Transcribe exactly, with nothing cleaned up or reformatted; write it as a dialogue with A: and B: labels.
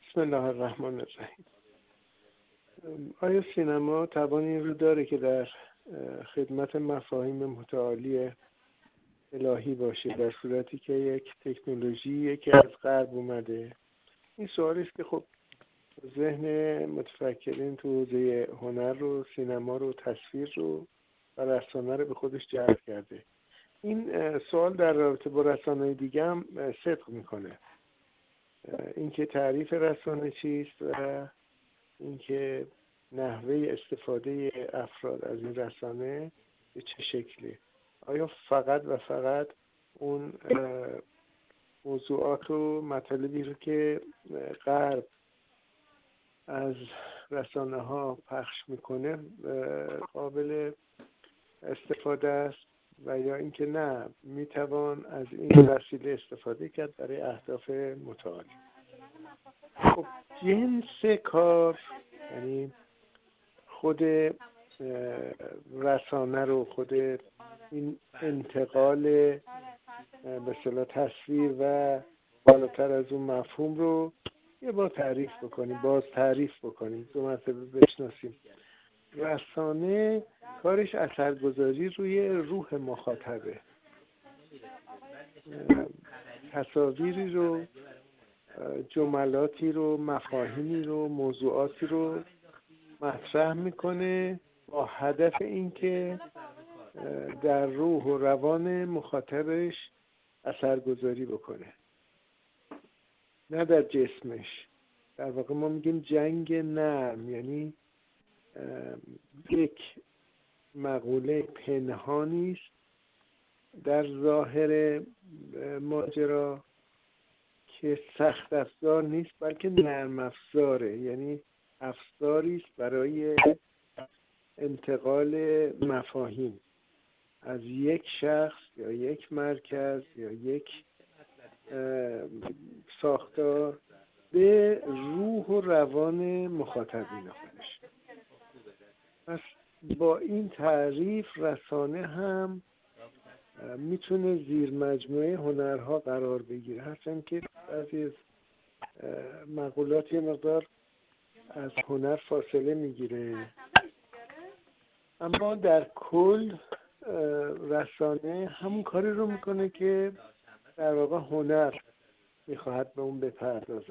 A: بسم الله الرحمن الرحیم. آیا سینما توان این رو داره که در خدمت مفاهیم متعالی الهی باشه در صورتی که یک تکنولوژی که از غرب اومده؟ این سوالی است که خب ذهن متفکرین تو حوزه هنر رو، سینما رو، تصویر رو و رسانه رو به خودش جلب کرده. این سوال در رابطه با رسانه دیگه هم صدق میکنه. اینکه تعریف رسانه چیست و اینکه نحوه استفاده افراد از این رسانه به چه شکلی. آیا فقط و فقط اون موضوعات و مطالبی رو که غرب از رسانه ها پخش میکنه قابل استفاده است و یا اینکه نه میتوان از این وسیله استفاده کرد برای اهداف متعالی؟ خب جنس کار، یعنی خود رسانه رو، خود این انتقال به اصطلاح تصویر و بالاتر از اون مفهوم رو یه بار تعریف بکنیم، باز تعریف بکنیم، دو مرتبه بشناسیم. رسانه کارش اثرگذاری روی روح مخاطبه. تصاویری رو، جملاتی رو، مفاهیمی رو، موضوعاتی رو مطرح میکنه با هدف اینکه در روح و روان مخاطبش اثرگذاری بکنه، نه در جسمش. در واقع ما میگیم جنگ نرم، یعنی یک مقوله پنهانی است در ظاهر ماجرا که سخت افزار نیست بلکه نرم افزاره، یعنی افزاری است برای انتقال مفاهیم از یک شخص یا یک مرکز یا یک ساختار به روح و روان مخاطبین خودش. پس با این تعریف رسانه هم میتونه زیر مجموعه هنرها قرار بگیره، هرچند که بعضی از مقولات یه مقدار از هنر فاصله میگیره، اما در کل رسانه همون کاری رو میکنه که در واقع هنر میخواهد به اون بپردازه.